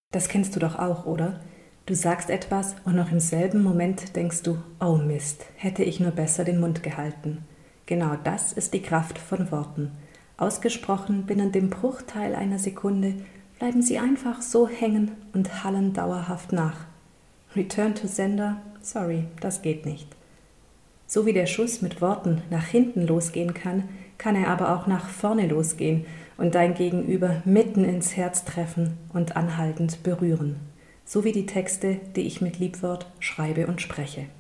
Das kennst du doch auch, oder? Du sagst etwas und noch im selben Moment denkst du, oh Mist, hätte ich nur besser den Mund gehalten. Genau das ist die Kraft von Worten. Ausgesprochen binnen dem Bruchteil einer Sekunde bleiben sie einfach so hängen und hallen dauerhaft nach. Return to Sender? Sorry, das geht nicht. So wie der Schuss mit Worten nach hinten losgehen kann, kann er aber auch nach vorne losgehen und dein Gegenüber mitten ins Herz treffen und anhaltend berühren. So wie die Texte, die ich mit Liebwort schreibe und spreche.